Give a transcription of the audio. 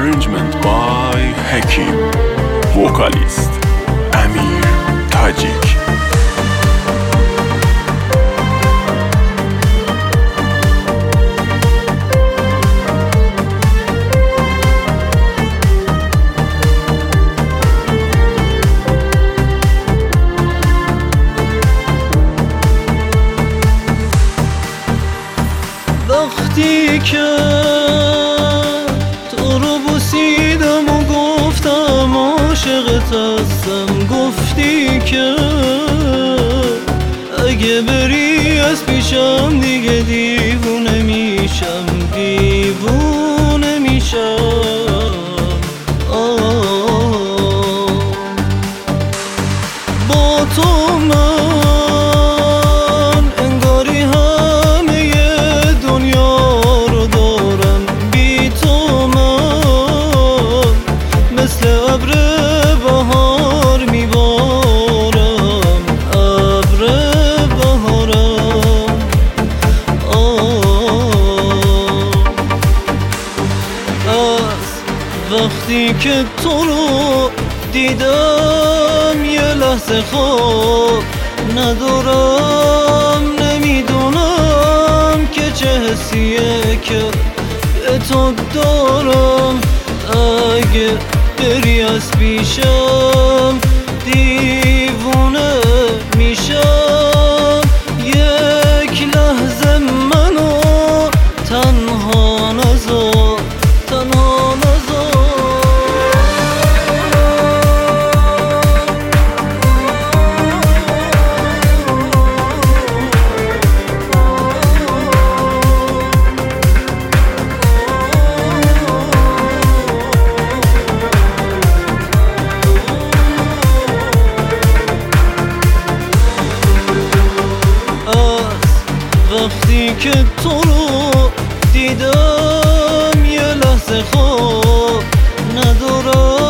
Arrangement by Hakim. Vocalist Amir Tajik. وقتی که تو رو بوسیدم و گفتم عاشقت هستم، گفتی که اگه بری از پیشم دیگه دیوونه میشم، دیوونه میشم. با تو من انگاری همه دنیا رو دارم، بی تو من مثل ابر بهار میبارم، ابر بهارم. از وقتی که تو رو دیدم یه لحظه خواب ندارم، نمیدونم که چه حسیه که به تو دارم. اگه بری از پیشم دیوونه میشم، یک لحظه منو تنها نذار، تنها نذار. وقتی که تو رو دیدم یه لحظه خواب ندارم،